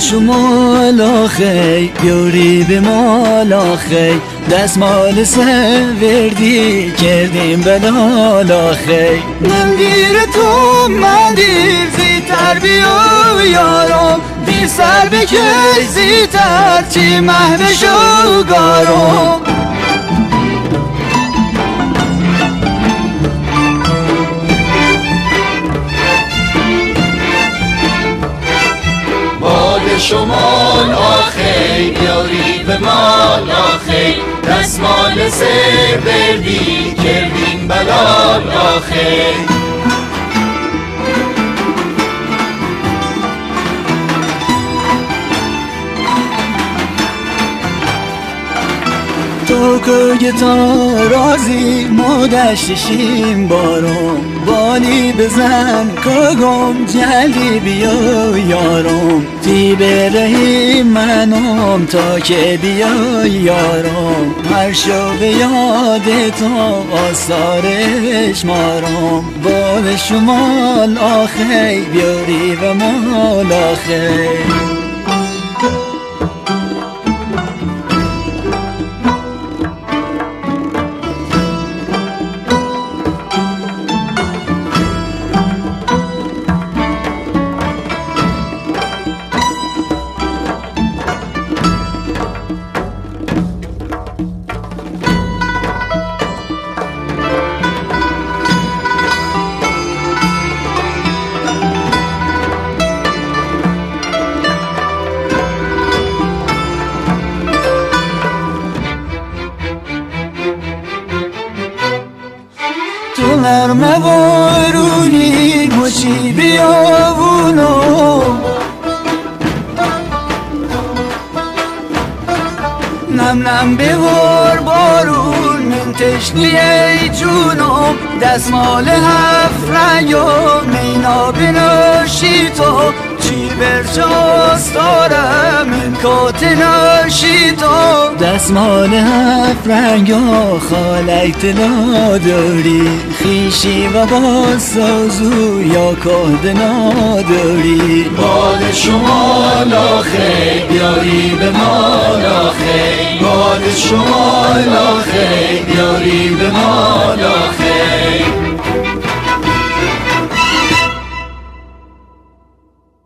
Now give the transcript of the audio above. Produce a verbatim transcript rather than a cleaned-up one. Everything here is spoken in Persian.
شمال آخی بیاری به مال آخی دستمال سوردی کردیم بلال آخی من دیر تو من دیر زیتر بیا یارم دیر سر بکی زیتر چی محو شوگارم شمال آخی بیاری به مال آخی دستمال سر بردی کردیم بلال آخی تو که تا رازی ما دشتشیم بارم بالی بزن کگم جلدی بیا یارم تی برهی منم تا که بیا یارم هر شو به یاد تو آثارش مارم باد شمال آخی بیاری و مال آخی تو نرمه بارونی مچی بیاونو نم نم ببار بارون من تشنی ای جونم دستمال هفت رنگ و مینا بنوشی تو چی برچاست دارم من کات ناشی تو دستمال هفت رنگ و خالک تلا داری خیشی و باسازو یا کاد نداری باد شمال آخی بیاری به مال آخی باد شمال آخی بیاری به مال آخی